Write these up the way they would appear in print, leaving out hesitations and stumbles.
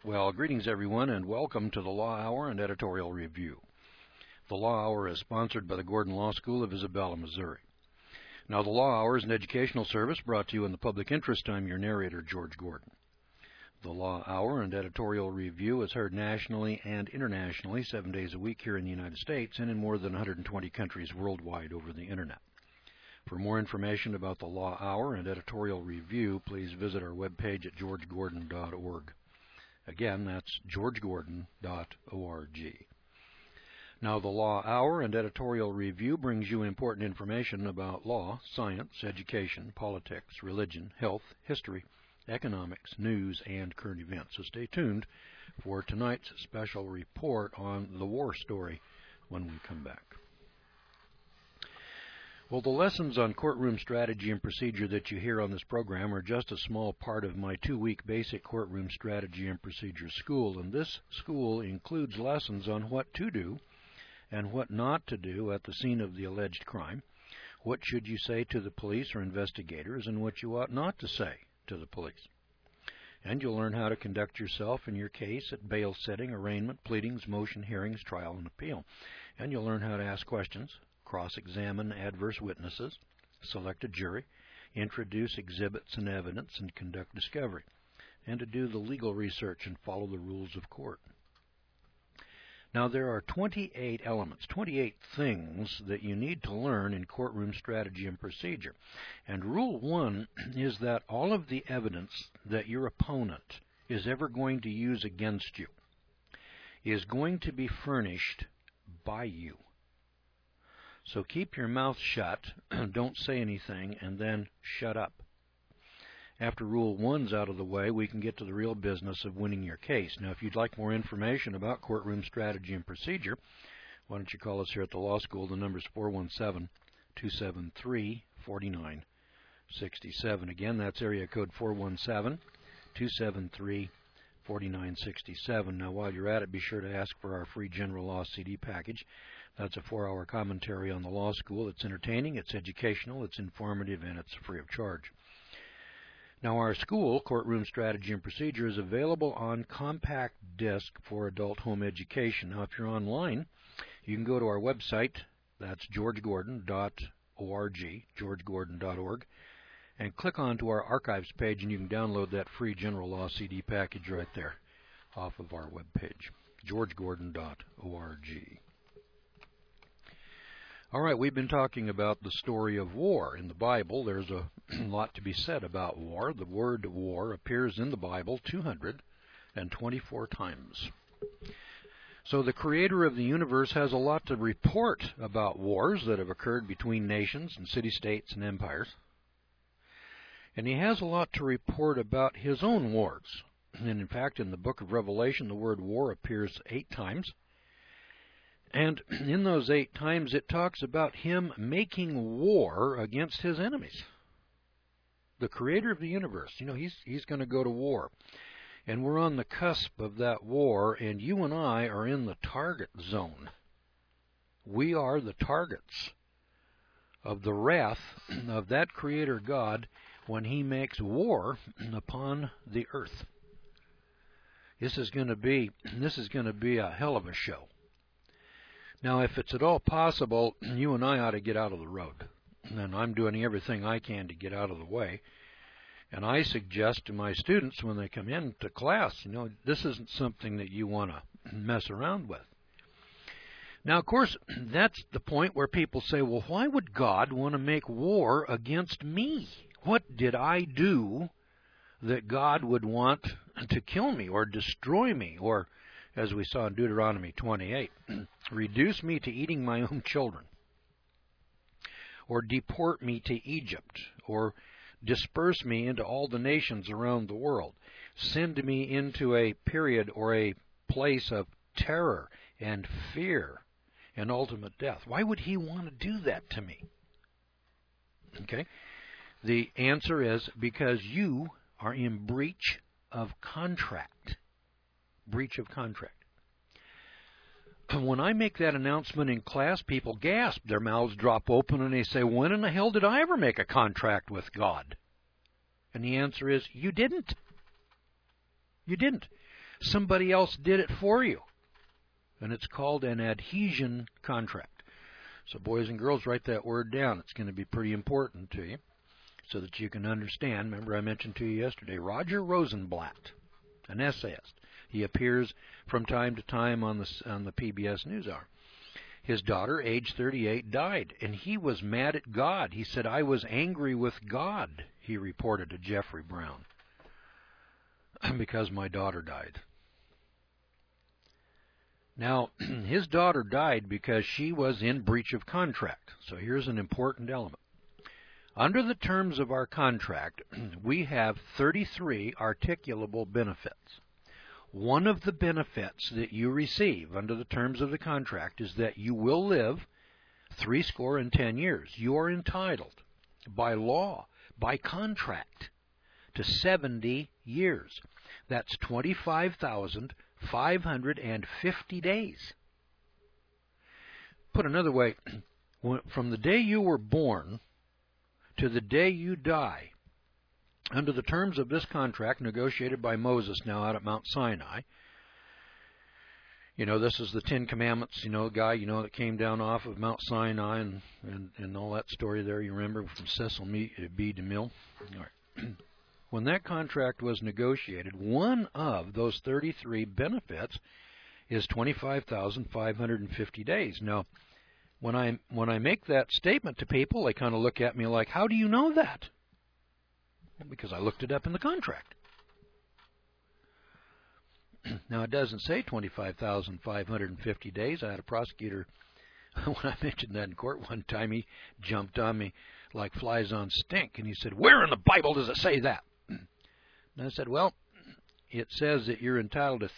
Well, greetings everyone, and welcome to the Law Hour and Editorial Review. The Law Hour is sponsored by the Gordon Law School of Isabella, Missouri. Now, the Law Hour is an educational service brought to you in the public interest. I'm your narrator, George Gordon. The Law Hour and Editorial Review is heard nationally and internationally 7 days a week here in the United States and in more than 120 countries worldwide over the Internet. For more information about the Law Hour and Editorial Review, please visit our webpage at georgegordon.org. Again, that's georgegordon.org. Now, the Law Hour and Editorial Review brings you important information about law, science, education, politics, religion, health, history, economics, news, and current events. So stay tuned for tonight's special report on the war story when we come back. Well, the lessons on courtroom strategy and procedure that you hear on this program are just a small part of my 2-week basic courtroom strategy and procedure school, and this school includes lessons on what to do and what not to do at the scene of the alleged crime, what should you say to the police or investigators, and what you ought not to say to the police. And you'll learn how to conduct yourself in your case at bail setting, arraignment, pleadings, motion, hearings, trial, and appeal. And you'll learn how to ask questions, cross-examine adverse witnesses, select a jury, introduce exhibits and evidence, and conduct discovery, and to do the legal research and follow the rules of court. Now, there are 28 elements, 28 things that you need to learn in courtroom strategy and procedure. And Rule 1 is that all of the evidence that your opponent is ever going to use against you is going to be furnished by you. So keep your mouth shut, don't say anything, and then shut up. After Rule 1's out of the way, we can get to the real business of winning your case. Now, if you'd like more information about courtroom strategy and procedure, why don't you call us here at the law school? The number's 417-273-4967. Again, that's area code 417-273-4967. Now, while you're at it, be sure to ask for our free general law CD package. That's a 4-hour commentary on the law school. It's entertaining, it's educational, it's informative, and it's free of charge. Now, our school, Courtroom Strategy and Procedure, is available on compact disc for adult home education. Now, if you're online, you can go to our website, that's georgegordon.org, georgegordon.org, and click onto our archives page, and you can download that free general law CD package right there off of our webpage, georgegordon.org. All right, we've been talking about the story of war. In the Bible, there's a lot to be said about war. The word war appears in the Bible 224 times. So the creator of the universe has a lot to report about wars that have occurred between nations and city-states and empires. And he has a lot to report about his own wars. And in fact, in the book of Revelation, the word war appears 8 times. And in those 8 times, it talks about him making war against his enemies. The creator of the universe, he's going to go to war. And we're on the cusp of that war, and you and I are in the target zone. We are the targets of the wrath of that creator God when he makes war upon the earth. This is going to be a hell of a show. Now, if it's at all possible, you and I ought to get out of the road. And I'm doing everything I can to get out of the way. And I suggest to my students when they come into class, this isn't something that you want to mess around with. Now, of course, that's the point where people say, well, why would God want to make war against me? What did I do that God would want to kill me or destroy me or, as we saw in Deuteronomy 28, reduce me to eating my own children, or deport me to Egypt, or disperse me into all the nations around the world, send me into a period or a place of terror and fear and ultimate death? Why would he want to do that to me? Okay, the answer is because you are in breach of contract. Breach of contract. When I make that announcement in class, people gasp, their mouths drop open, and they say, when in the hell did I ever make a contract with God? And the answer is, you didn't. You didn't. Somebody else did it for you. And it's called an adhesion contract. So boys and girls, write that word down. It's going to be pretty important to you so that you can understand. Remember I mentioned to you yesterday, Roger Rosenblatt, an essayist. He appears from time to time on the PBS NewsHour. His daughter, age 38, died, and he was mad at God. He said, I was angry with God, he reported to Jeffrey Brown, because my daughter died. Now, his daughter died because she was in breach of contract. So here's an important element. Under the terms of our contract, we have 33 articulable benefits. One of the benefits that you receive under the terms of the contract is that you will live 70 years. You are entitled by law, by contract, to 70 years. That's 25,550 days. Put another way, from the day you were born to the day you die, under the terms of this contract negotiated by Moses now out at Mount Sinai, this is the Ten Commandments, the guy, that came down off of Mount Sinai and all that story there, you remember, from Cecil B. DeMille. All right. When that contract was negotiated, one of those 33 benefits is 25,550 days. Now, when I make that statement to people, they kind of look at me like, how do you know that? Well, because I looked it up in the contract. Now, it doesn't say 25,550 days. I had a prosecutor, when I mentioned that in court one time, he jumped on me like flies on stink, and he said, where in the Bible does it say that? And I said, well, it says that you're entitled to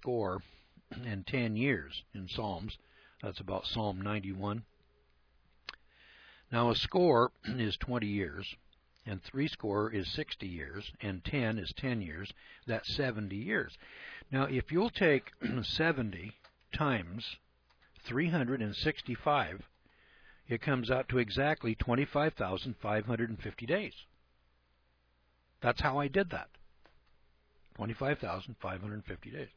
70 years in Psalms. That's about Psalm 91. Now, a score is 20 years, and 70 is 60 years, and 10 is 10 years. That's 70 years. Now, if you'll take 70 times 365, it comes out to exactly 25,550 days. That's how I did that. 25,550 days.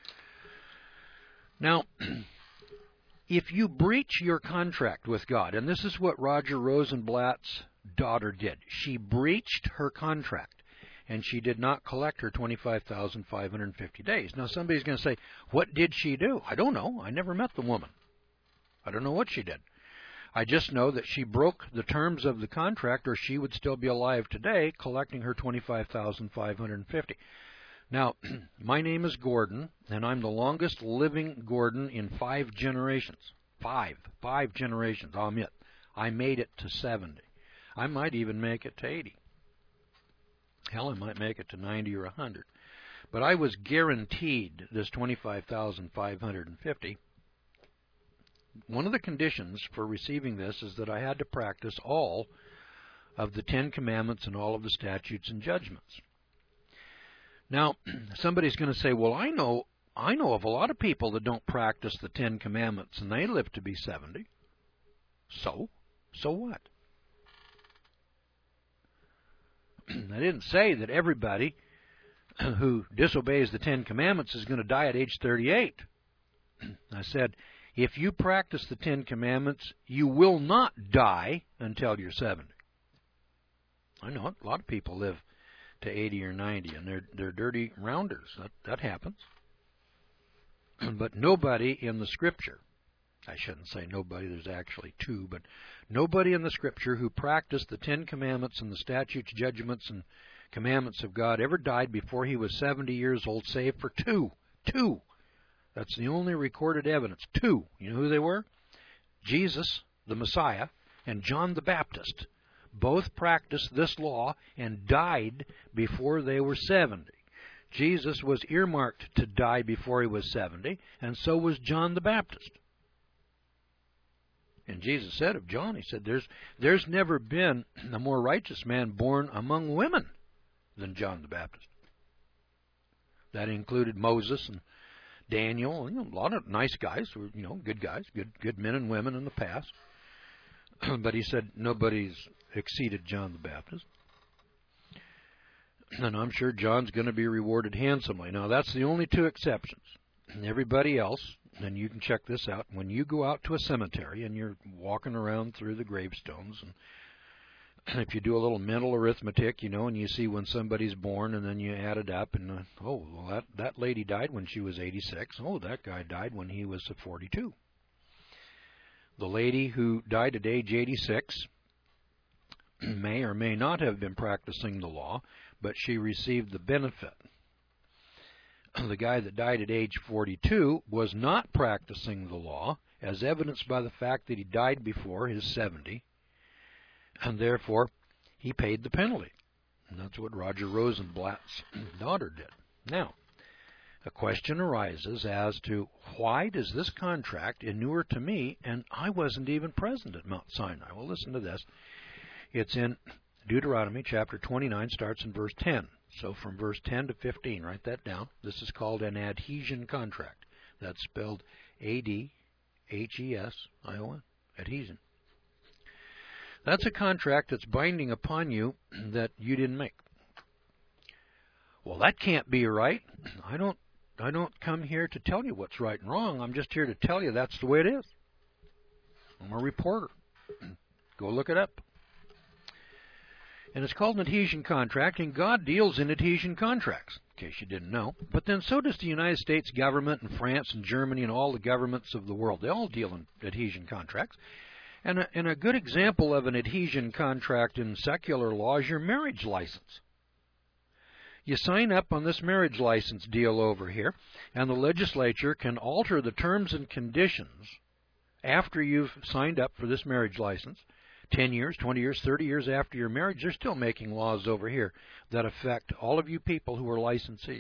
Now, if you breach your contract with God, and this is what Roger Rosenblatt's daughter did. She breached her contract, and she did not collect her 25,550 days. Now, somebody's going to say, what did she do? I don't know. I never met the woman. I don't know what she did. I just know that she broke the terms of the contract, or she would still be alive today, collecting her 25,550. Now, my name is Gordon, and I'm the longest living Gordon in 5 generations. Five generations. I'll admit, I made it to 70. I might even make it to 80. Hell, I might make it to 90 or 100. But I was guaranteed this 25,550. One of the conditions for receiving this is that I had to practice all of the 10 Commandments and all of the statutes and judgments. Now, somebody's going to say, well, I know of a lot of people that don't practice the 10 Commandments and they live to be 70. So what? I didn't say that everybody who disobeys the 10 Commandments is going to die at age 38. I said, if you practice the 10 Commandments, you will not die until you're 70. I know a lot of people live to 80 or 90, and they're dirty rounders. That happens. But nobody in the Scripture, I shouldn't say nobody, there's actually 2, but nobody in the Scripture who practiced the 10 Commandments and the statutes, judgments, and commandments of God ever died before he was 70 years old, save for 2. 2. That's the only recorded evidence. 2. You know who they were? Jesus, the Messiah, and John the Baptist. Both practiced this law and died before they were 70. Jesus was earmarked to die before he was 70, and so was John the Baptist. And Jesus said of John, he said, there's never been a more righteous man born among women than John the Baptist. That included Moses and Daniel, a lot of nice guys, good guys, good men and women in the past. But he said nobody's exceeded John the Baptist. And I'm sure John's going to be rewarded handsomely. Now, that's the only two exceptions. Everybody else, and you can check this out, when you go out to a cemetery and you're walking around through the gravestones, and if you do a little mental arithmetic, and you see when somebody's born, and then you add it up, and that lady died when she was 86. Oh, that guy died when he was 42. The lady who died at age 86 may or may not have been practicing the law, but she received the benefit. The guy that died at age 42 was not practicing the law, as evidenced by the fact that he died before his 70, and therefore he paid the penalty. And that's what Roger Rosenblatt's daughter did. Now, a question arises as to why does this contract inure to me, and I wasn't even present at Mount Sinai. Well, listen to this. It's in Deuteronomy chapter 29, starts in verse 10. So from verse 10 to 15, write that down. This is called an adhesion contract. That's spelled A-D-H-E-S-I-O-N, adhesion. That's a contract that's binding upon you that you didn't make. Well, that can't be right. I don't come here to tell you what's right and wrong. I'm just here to tell you that's the way it is. I'm a reporter. Go look it up. And it's called an adhesion contract, and God deals in adhesion contracts, in case you didn't know. But then so does the United States government and France and Germany and all the governments of the world. They all deal in adhesion contracts. And a good example of an adhesion contract in secular law is your marriage license. You sign up on this marriage license deal over here, and the legislature can alter the terms and conditions after you've signed up for this marriage license. 10 years, 20 years, 30 years after your marriage, they're still making laws over here that affect all of you people who are licensees.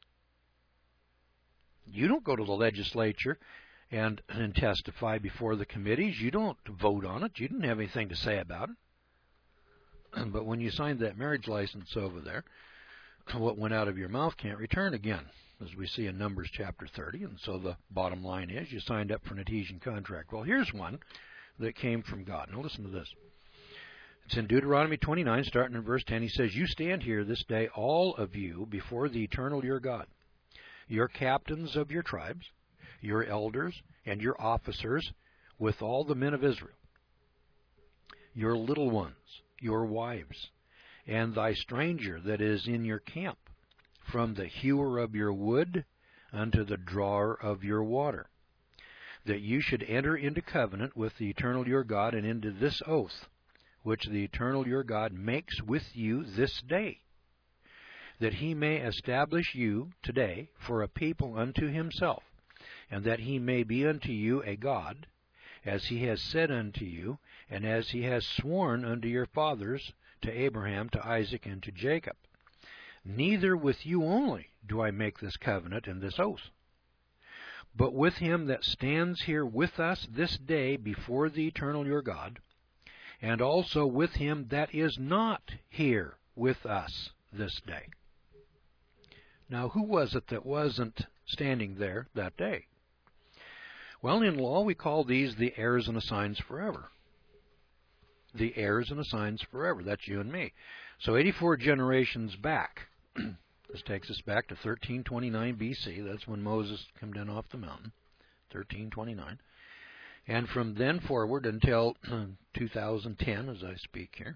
You don't go to the legislature and testify before the committees. You don't vote on it. You didn't have anything to say about it. But when you signed that marriage license over there, what went out of your mouth can't return again, as we see in Numbers chapter 30. And so the bottom line is you signed up for an adhesion contract. Well, here's one that came from God. Now listen to this. It's in Deuteronomy 29, starting in verse 10. He says, "You stand here this day, all of you, before the eternal your God, your captains of your tribes, your elders, and your officers, with all the men of Israel, your little ones, your wives, and thy stranger that is in your camp, from the hewer of your wood unto the drawer of your water, that you should enter into covenant with the eternal your God, and into this oath, which the eternal your God makes with you this day, that he may establish you today for a people unto himself, and that he may be unto you a God, as he has said unto you, and as he has sworn unto your fathers, to Abraham, to Isaac, and to Jacob. Neither with you only do I make this covenant and this oath, but with him that stands here with us this day before the eternal your God, and also with him that is not here with us this day." Now, who was it that wasn't standing there that day? Well, in law, we call these the heirs and assigns forever. The heirs and assigns forever. That's you and me. So 84 generations back, this takes us back to 1329 BC. That's when Moses came down off the mountain, 1329. And from then forward until 2010, as I speak here,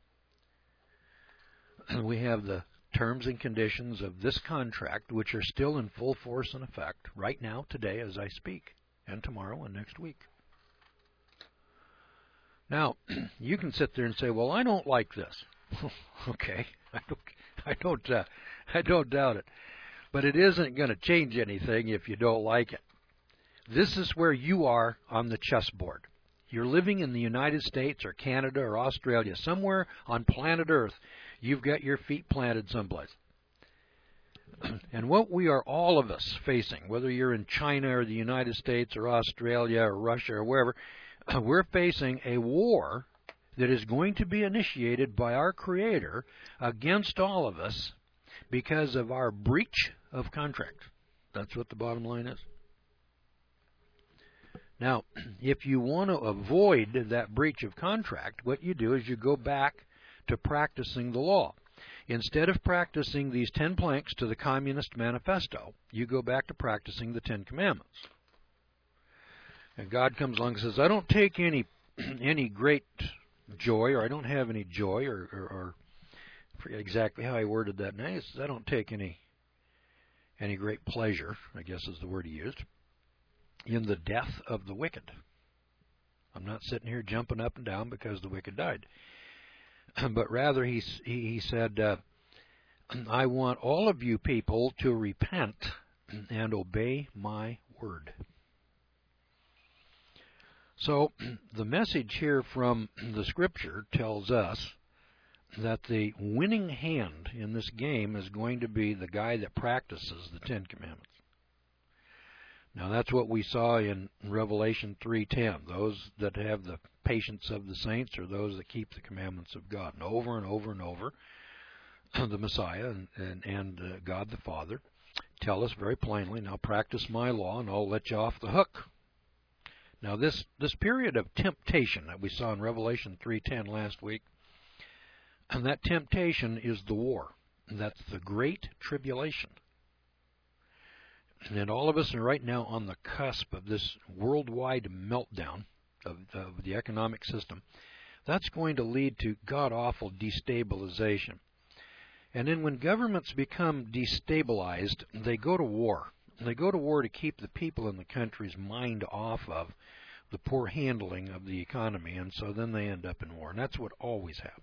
we have the terms and conditions of this contract, which are still in full force and effect right now, today, as I speak, and tomorrow and next week. Now, you can sit there and say, "Well, I don't like this." Okay, I don't doubt it. But it isn't going to change anything if you don't like it. This is where you are on the chessboard. You're living in the United States or Canada or Australia, somewhere on planet Earth. You've got your feet planted someplace. And what we are, all of us, facing, whether you're in China or the United States or Australia or Russia or wherever, we're facing a war that is going to be initiated by our Creator against all of us because of our breach of contract. That's what the bottom line is. Now, if you want to avoid that breach of contract, what you do is you go back to practicing the law. Instead of practicing these 10 planks to the Communist Manifesto, you go back to practicing the 10 Commandments. And God comes along and says, I don't take any great joy, or I don't have any joy, or I forget exactly how I worded that now. He says, I don't take any great pleasure, I guess is the word he used, in the death of the wicked. I'm not sitting here jumping up and down because the wicked died. But rather, he said, I want all of you people to repent and obey my word. So the message here from the Scripture tells us that the winning hand in this game is going to be the guy that practices the 10 Commandments. Now that's what we saw in Revelation 3:10. Those that have the patience of the saints are those that keep the commandments of God. And over and over and over, the Messiah and God the Father tell us very plainly, now practice my law and I'll let you off the hook. Now this period of temptation that we saw in Revelation 3:10 last week, and that temptation is the war. That's the Great Tribulation. And all of us are right now on the cusp of this worldwide meltdown of the economic system. That's going to lead to god-awful destabilization. And then when governments become destabilized, they go to war. They go to war to keep the people in the country's mind off of the poor handling of the economy, and so then they end up in war. And that's what always happens.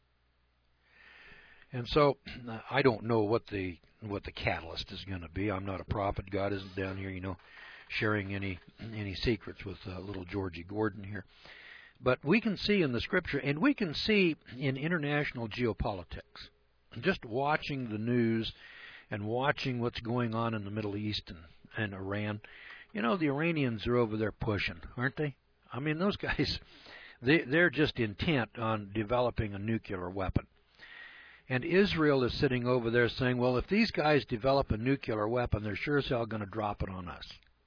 And so I don't know what the catalyst is going to be. I'm not a prophet. God isn't down here, sharing any secrets with little Georgie Gordon here. But we can see in the Scripture, and we can see in international geopolitics, just watching the news and watching what's going on in the Middle East and Iran. The Iranians are over there pushing, aren't they? I mean, those guys, they're just intent on developing a nuclear weapon. And Israel is sitting over there saying, well, if these guys develop a nuclear weapon, they're sure as hell going to drop it on us.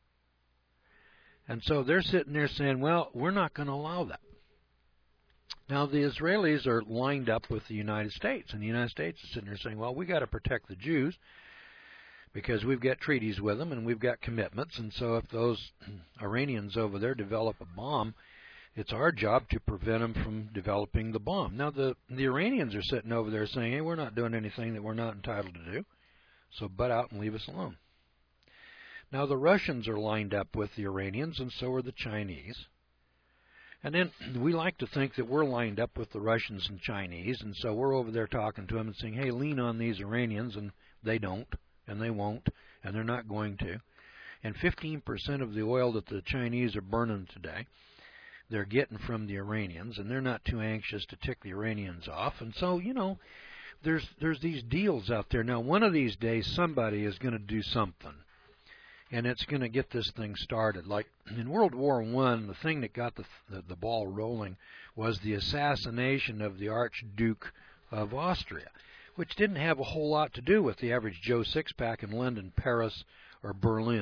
And so they're sitting there saying, well, we're not going to allow that. Now, the Israelis are lined up with the United States, and the United States is sitting there saying, well, we got to protect the Jews because we've got treaties with them and we've got commitments, and so if those Iranians over there develop a bomb, it's our job to prevent them from developing the bomb. Now, the Iranians are sitting over there saying, hey, we're not doing anything that we're not entitled to do, so butt out and leave us alone. Now, the Russians are lined up with the Iranians, and so are the Chinese. And then we like to think that we're lined up with the Russians and Chinese, and so we're over there talking to them and saying, hey, lean on these Iranians, and they don't, and they won't, and they're not going to. And 15% of the oil that the Chinese are burning today, they're getting from the Iranians, and they're not too anxious to tick the Iranians off. And so, there's these deals out there. Now, one of these days, somebody is going to do something, and it's going to get this thing started. Like in World War I, the thing that got the ball rolling was the assassination of the Archduke of Austria, which didn't have a whole lot to do with the average Joe Sixpack in London, Paris, or Berlin,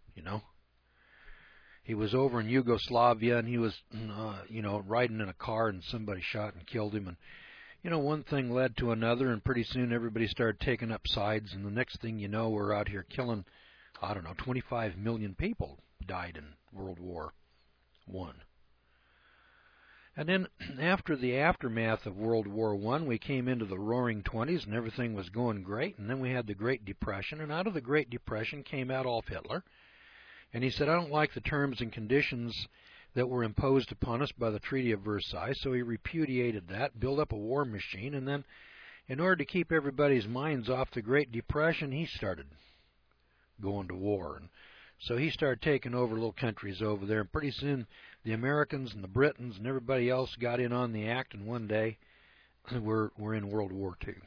He was over in Yugoslavia, and he was, riding in a car, and somebody shot and killed him. And, one thing led to another, and pretty soon everybody started taking up sides. And the next thing you know, we're out here killing, 25 million people died in World War I. And then after the aftermath of World War I, we came into the Roaring '20s, and everything was going great. And then we had the Great Depression, and out of the Great Depression came Adolf Hitler. And he said, I don't like the terms and conditions that were imposed upon us by the Treaty of Versailles. So he repudiated that, built up a war machine, and then in order to keep everybody's minds off the Great Depression, he started going to war. And so he started taking over little countries over there, and pretty soon the Americans and the Britons and everybody else got in on the act, and one day we're in World War II.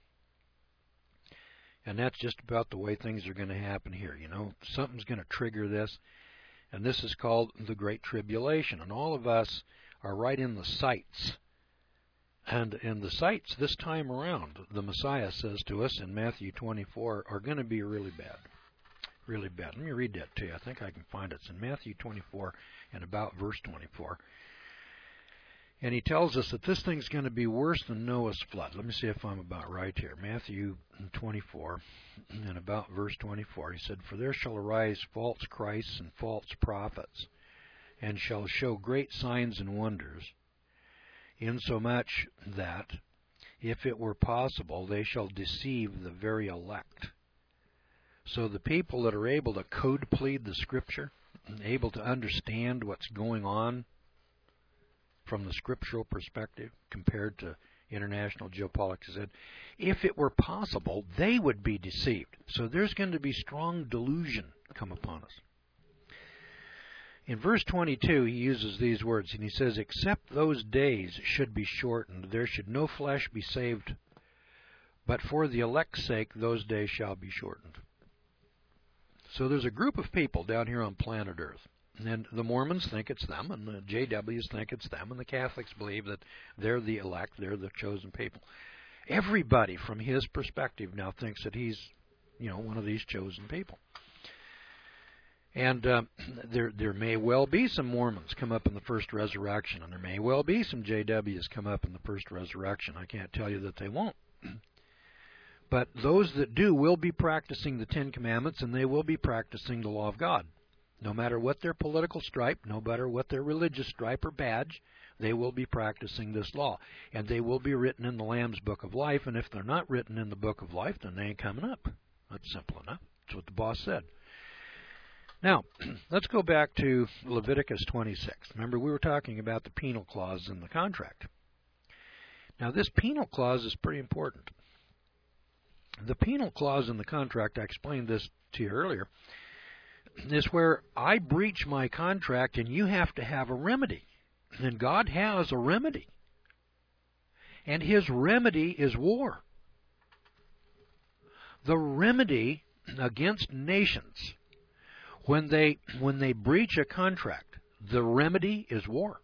And that's just about the way things are going to happen here. Something's going to trigger this, and this is called the Great Tribulation. And all of us are right in the sights. And the sights this time around, the Messiah says to us in Matthew 24, are going to be really bad. Really bad. Let me read that to you. I think I can find it. It's in Matthew 24 and about verse 24. And he tells us that this thing's going to be worse than Noah's flood. Let me see if I'm about right here. Matthew 24, and about verse 24, he said, "For there shall arise false Christs and false prophets, and shall show great signs and wonders, insomuch that, if it were possible, they shall deceive the very elect." So the people that are able to code plead the Scripture, and able to understand what's going on from the scriptural perspective compared to international geopolitics, said, if it were possible, they would be deceived. So there's going to be strong delusion come upon us. In verse 22, he uses these words, and he says, "Except those days should be shortened, there should no flesh be saved, but for the elect's sake those days shall be shortened." So there's a group of people down here on planet Earth, and the Mormons think it's them, and the JWs think it's them, and the Catholics believe that they're the elect, they're the chosen people. Everybody from his perspective now thinks that he's, one of these chosen people. And there may well be some Mormons come up in the first resurrection, and there may well be some JWs come up in the first resurrection. I can't tell you that they won't. But those that do will be practicing the Ten Commandments, and they will be practicing the law of God. No matter what their political stripe, no matter what their religious stripe or badge, they will be practicing this law. And they will be written in the Lamb's Book of Life, and if they're not written in the Book of Life, then they ain't coming up. That's simple enough. That's what the boss said. Now, let's go back to Leviticus 26. Remember, we were talking about the penal clause in the contract. Now, this penal clause is pretty important. The penal clause in the contract, I explained this to you earlier, is where I breach my contract and you have to have a remedy. And God has a remedy. And his remedy is war. The remedy against nations, when they breach a contract, the remedy is war.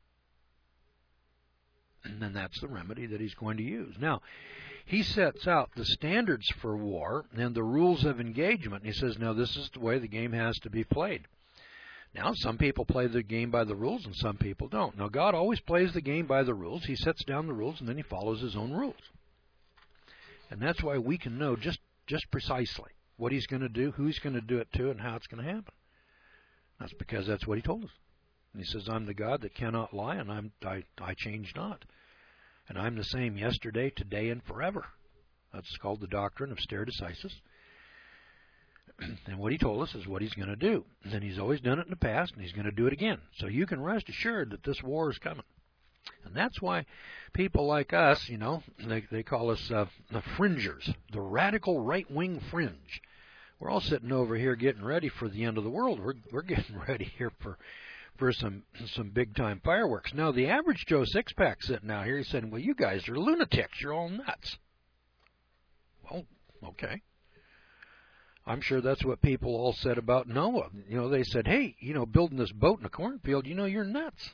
And then that's the remedy that he's going to use. Now, he sets out the standards for war and the rules of engagement. And he says, now this is the way the game has to be played. Now, some people play the game by the rules and some people don't. Now, God always plays the game by the rules. He sets down the rules and then he follows his own rules. And that's why we can know just precisely what he's going to do, who he's going to do it to, and how it's going to happen. That's because that's what he told us. And he says, I'm the God that cannot lie, and I change not. And I'm the same yesterday, today, and forever. That's called the doctrine of stare decisis. And what he told us is what he's going to do. And he's always done it in the past, and he's going to do it again. So you can rest assured that this war is coming. And that's why people like us, they call us the fringers, the radical right-wing fringe. We're all sitting over here getting ready for the end of the world. We're getting ready here for some big-time fireworks. Now, the average Joe six-pack sitting out here, he's saying, well, you guys are lunatics. You're all nuts. Well, okay. I'm sure that's what people all said about Noah. They said, hey, building this boat in a cornfield, you're nuts.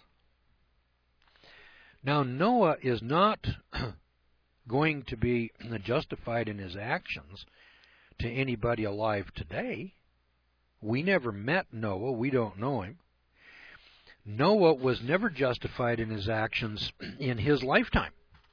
Now, Noah is not going to be justified in his actions to anybody alive today. We never met Noah. We don't know him. Noah was never justified in his actions in his lifetime.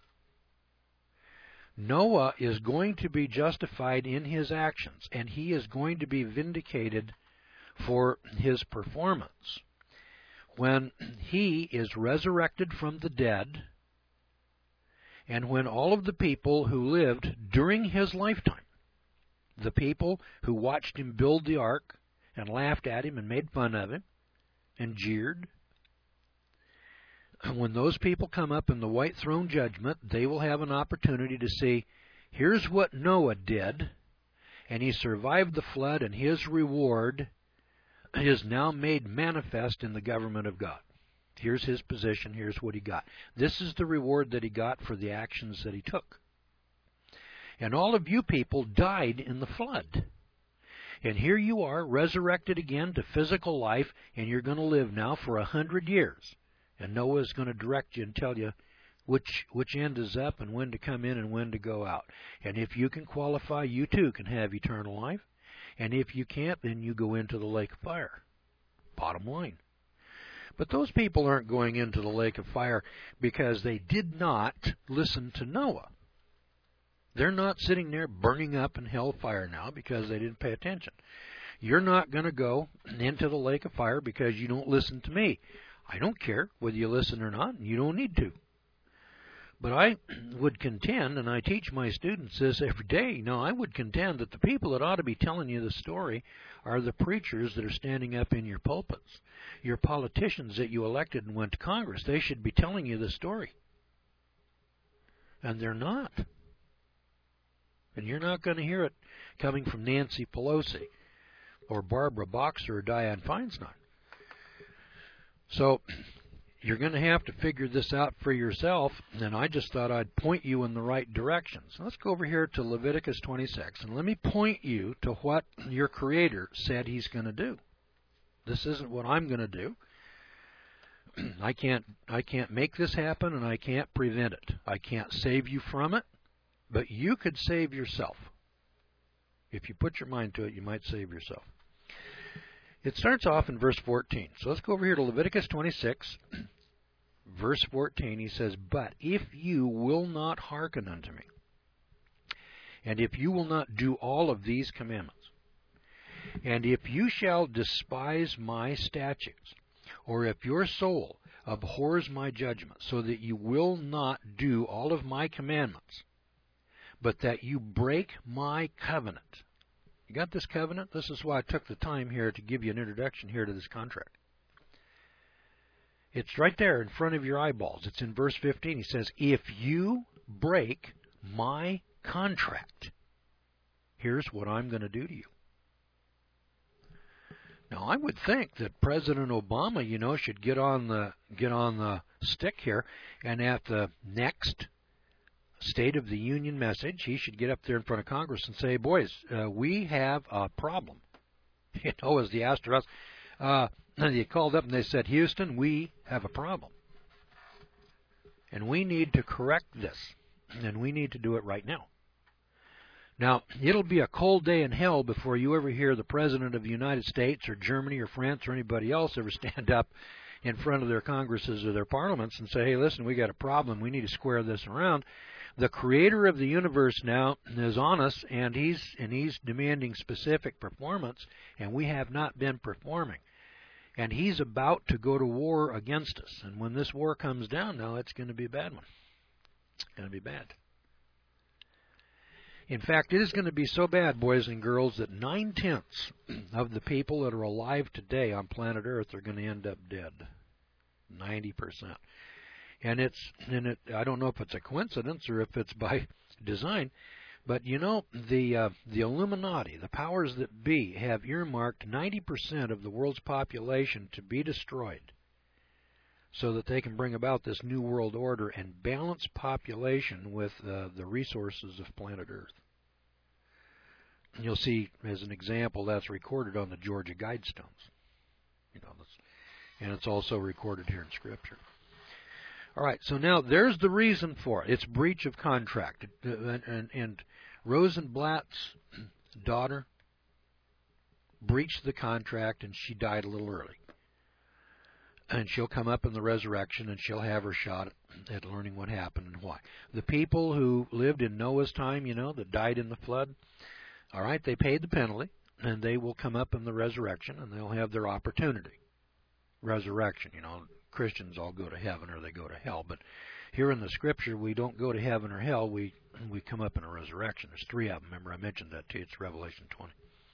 Noah is going to be justified in his actions, and he is going to be vindicated for his performance when he is resurrected from the dead, and when all of the people who lived during his lifetime, the people who watched him build the ark and laughed at him and made fun of him and jeered, when those people come up in the white throne judgment, they will have an opportunity to see, here's what Noah did, and he survived the flood, and his reward is now made manifest in the government of God. Here's his position, here's what he got. This is the reward that he got for the actions that he took. And all of you people died in the flood. And here you are, resurrected again to physical life, and you're going to live now for 100 years. And Noah is going to direct you and tell you which end is up and when to come in and when to go out. And if you can qualify, you too can have eternal life. And if you can't, then you go into the lake of fire. Bottom line. But those people aren't going into the lake of fire because they did not listen to Noah. They're not sitting there burning up in hellfire now because they didn't pay attention. You're not going to go into the lake of fire because you don't listen to me. I don't care whether you listen or not, and you don't need to. But I would contend, and I teach my students this every day, I would contend that the people that ought to be telling you the story are the preachers that are standing up in your pulpits. Your politicians that you elected and went to Congress, they should be telling you the story. And they're not. And you're not going to hear it coming from Nancy Pelosi or Barbara Boxer or Dianne Feinstein. So you're going to have to figure this out for yourself, and I just thought I'd point you in the right direction. So let's go over here to Leviticus 26, and let me point you to what your Creator said He's going to do. This isn't what I'm going to do. I can't make this happen, and I can't prevent it. I can't save you from it, but you could save yourself. If you put your mind to it, you might save yourself. It starts off in verse 14. So let's go over here to Leviticus 26, verse 14. He says, "But if you will not hearken unto me, and if you will not do all of these commandments, and if you shall despise my statutes, or if your soul abhors my judgments, so that you will not do all of my commandments, but that you break my covenant." You got this covenant? This is why I took the time here to give you an introduction here to this contract. It's right there in front of your eyeballs. It's in verse 15. He says, "If you break my contract, here's what I'm going to do to you." Now, I would think that President Obama, should get on the stick here, and at the next State of the Union message, he should get up there in front of Congress and say, "Boys, we have a problem." As the astronauts, they called up and they said, "Houston, we have a problem. And we need to correct this. And we need to do it right now." Now, it'll be a cold day in hell before you ever hear the President of the United States or Germany or France or anybody else ever stand up in front of their Congresses or their parliaments and say, "Hey, listen, we got a problem. We need to square this around." The Creator of the universe now is on us, and he's demanding specific performance, and we have not been performing. And He's about to go to war against us. And when this war comes down now, it's going to be a bad one. It's going to be bad. In fact, it is going to be so bad, boys and girls, that 9/10 of the people that are alive today on planet Earth are going to end up dead. 90%. And I don't know if it's a coincidence or if it's by design, but the Illuminati, the powers that be, have earmarked 90% of the world's population to be destroyed so that they can bring about this new world order and balance population with the resources of planet Earth. And you'll see, as an example, that's recorded on the Georgia Guidestones. And it's also recorded here in Scripture. All right, so now there's the reason for it. It's breach of contract. And Rosenblatt's daughter breached the contract, and she died a little early. And she'll come up in the resurrection, and she'll have her shot at learning what happened and why. The people who lived in Noah's time, that died in the flood, all right, they paid the penalty, and they will come up in the resurrection, and they'll have their opportunity. Resurrection, Christians all go to heaven or they go to hell. But here in the Scripture, we don't go to heaven or hell. We come up in a resurrection. There's 3 of them. Remember, I mentioned that to you. It's Revelation 20.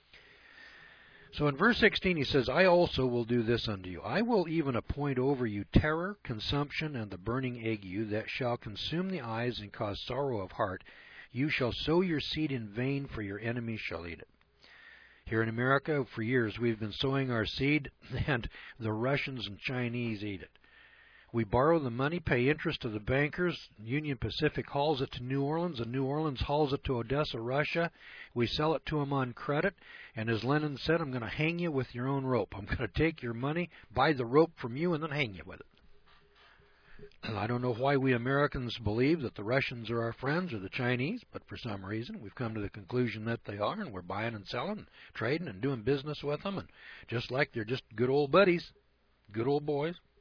So in verse 16, he says, "I also will do this unto you. I will even appoint over you terror, consumption, and the burning ague that shall consume the eyes and cause sorrow of heart. You shall sow your seed in vain, for your enemies shall eat it." Here in America, for years, we've been sowing our seed, and the Russians and Chinese eat it. We borrow the money, pay interest to the bankers. Union Pacific hauls it to New Orleans, and New Orleans hauls it to Odessa, Russia. We sell it to them on credit, and as Lenin said, "I'm going to hang you with your own rope. I'm going to take your money, buy the rope from you, and then hang you with it." And I don't know why we Americans believe that the Russians are our friends or the Chinese, but for some reason we've come to the conclusion that they are, and we're buying and selling and trading and doing business with them, and just like they're just good old buddies, good old boys.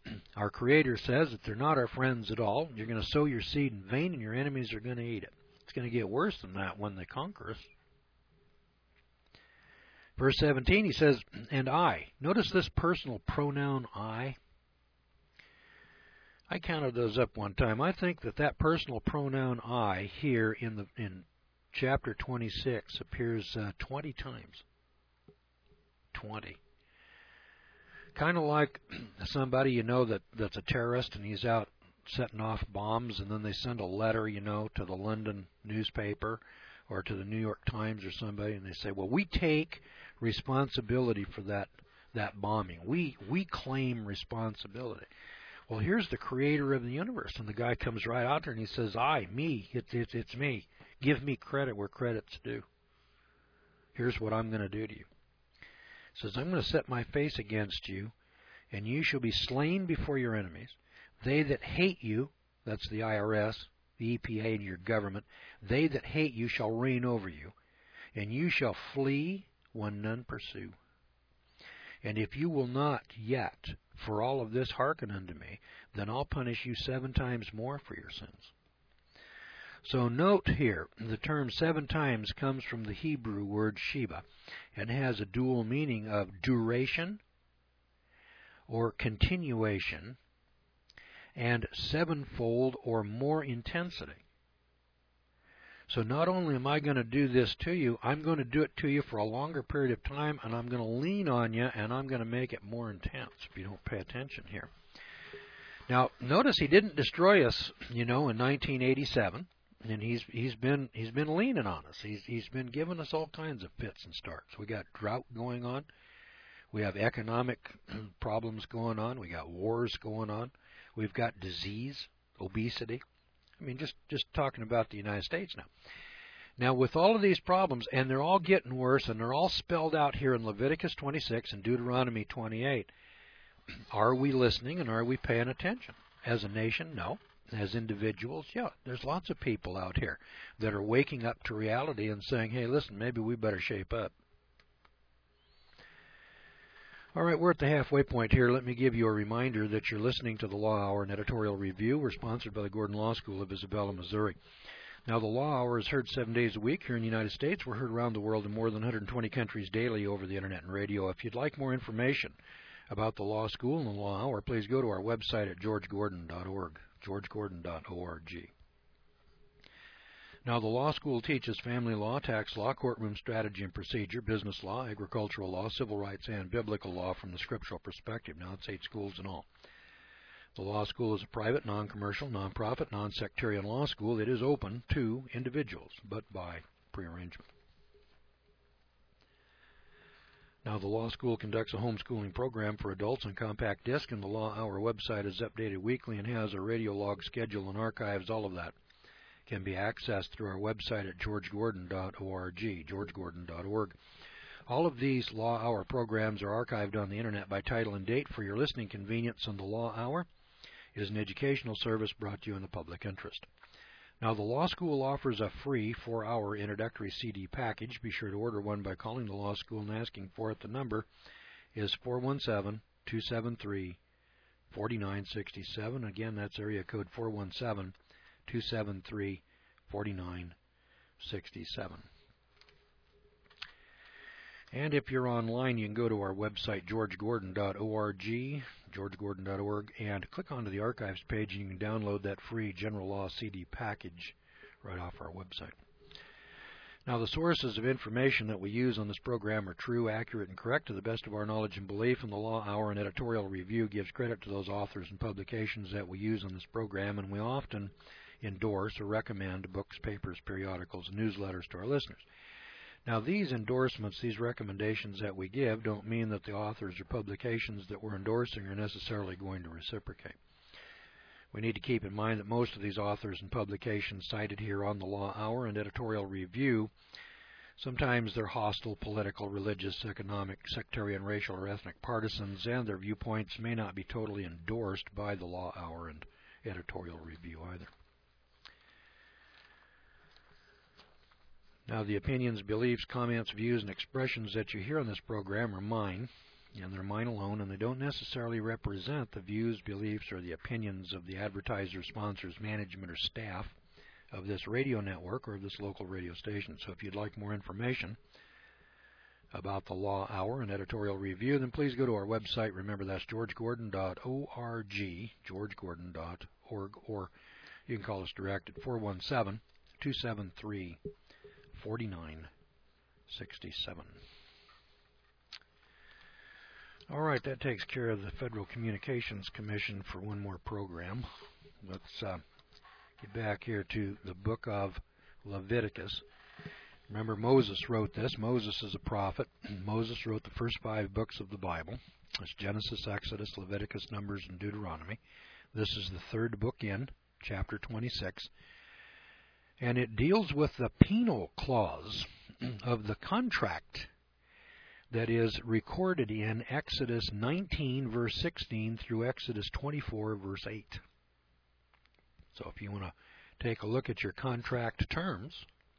Our Creator says that they're not our friends at all. You're going to sow your seed in vain, and your enemies are going to eat it. It's going to get worse than that when they conquer us. Verse 17, he says, and I. Notice this personal pronoun I. I counted those up one time. I think that personal pronoun I here in chapter 26 appears 20 times. 20. Kind of like somebody that's a terrorist and he's out setting off bombs, and then they send a letter, to the London newspaper or to the New York Times or somebody, and they say, well, we take responsibility for that bombing. We claim responsibility. Well, here's the Creator of the universe, and the guy comes right out there and he says, me, it's me. Give me credit where credit's due. Here's what I'm going to do to you. He says, I'm going to set my face against you, and you shall be slain before your enemies. They that hate you, that's the IRS, the EPA, and your government, they that hate you shall reign over you, and you shall flee when none pursue. And if you will not yet for all of this hearken unto me, then I'll punish you 7 times more for your sins. So note here, the term 7 times comes from the Hebrew word Sheba and has a dual meaning of duration or continuation and 7-fold or more intensity. So not only am I going to do this to you, I'm going to do it to you for a longer period of time, and I'm going to lean on you, and I'm going to make it more intense if you don't pay attention here. Now, notice he didn't destroy us, in 1987, and he's been leaning on us. He's been giving us all kinds of fits and starts. We got drought going on. We have economic problems going on. We got wars going on. We've got disease, obesity. I mean, just talking about the United States now. Now, with all of these problems, and they're all getting worse, and they're all spelled out here in Leviticus 26 and Deuteronomy 28, are we listening and are we paying attention? As a nation, no. As individuals, yeah. There's lots of people out here that are waking up to reality and saying, hey, listen, maybe we better shape up. All right, we're at the halfway point here. Let me give you a reminder that you're listening to the Law Hour and Editorial Review. We're sponsored by the Gordon Law School of Isabella, Missouri. Now, the Law Hour is heard 7 days a week here in the United States. We're heard around the world in more than 120 countries daily over the Internet and radio. If you'd like more information about the Law School and the Law Hour, please go to our website at georgegordon.org, georgegordon.org. Now, the law school teaches family law, tax law, courtroom strategy and procedure, business law, agricultural law, civil rights, and biblical law from the scriptural perspective. Now, it's 8 schools in all. The law school is a private, non-commercial, non-profit, non-sectarian law school. It is open to individuals, but by prearrangement. Now, the law school conducts a homeschooling program for adults on compact disc, and the Law Hour website is updated weekly and has a radio log schedule and archives. All of that can be accessed through our website at georgegordon.org, georgegordon.org. All of these Law Hour programs are archived on the Internet by title and date for your listening convenience, and the Law Hour is an educational service brought to you in the public interest. Now, the law school offers a free 4-hour introductory CD package. Be sure to order one by calling the law school and asking for it. The number is 417-273-4967. Again, that's area code 417-273-4967. And if you're online, you can go to our website, georgegordon.org, georgegordon.org, and click onto the archives page, and you can download that free general law CD package right off our website. Now, the sources of information that we use on this program are true, accurate, and correct to the best of our knowledge and belief, and the Law Hour and Editorial Review gives credit to those authors and publications that we use on this program, and we often endorse or recommend books, papers, periodicals, and newsletters to our listeners. Now, these endorsements, these recommendations that we give don't mean that the authors or publications that we're endorsing are necessarily going to reciprocate. We need to keep in mind that most of these authors and publications cited here on the Law Hour and Editorial Review, sometimes they're hostile, political, religious, economic, sectarian, racial, or ethnic partisans, and their viewpoints may not be totally endorsed by the Law Hour and Editorial Review either. Now, the opinions, beliefs, comments, views, and expressions that you hear on this program are mine and they're mine alone, and they don't necessarily represent the views, beliefs, or the opinions of the advertiser, sponsors, management, or staff of this radio network or of this local radio station. So if you'd like more information about the Law Hour and editorial review, then please go to our website. Remember, that's georgegordon.org, georgegordon.org, or you can call us direct at 417-273-4967. All right, that takes care of the Federal Communications Commission for one more program. Let's get back here to the book of Leviticus. Remember, Moses wrote this. Moses is a prophet. Moses wrote the first 5 books of the Bible. It's Genesis, Exodus, Leviticus, Numbers, and Deuteronomy. This is the 3rd book in, chapter 26. And it deals with the penal clause of the contract that is recorded in Exodus 19, verse 16, through Exodus 24, verse 8. So if you want to take a look at your contract terms,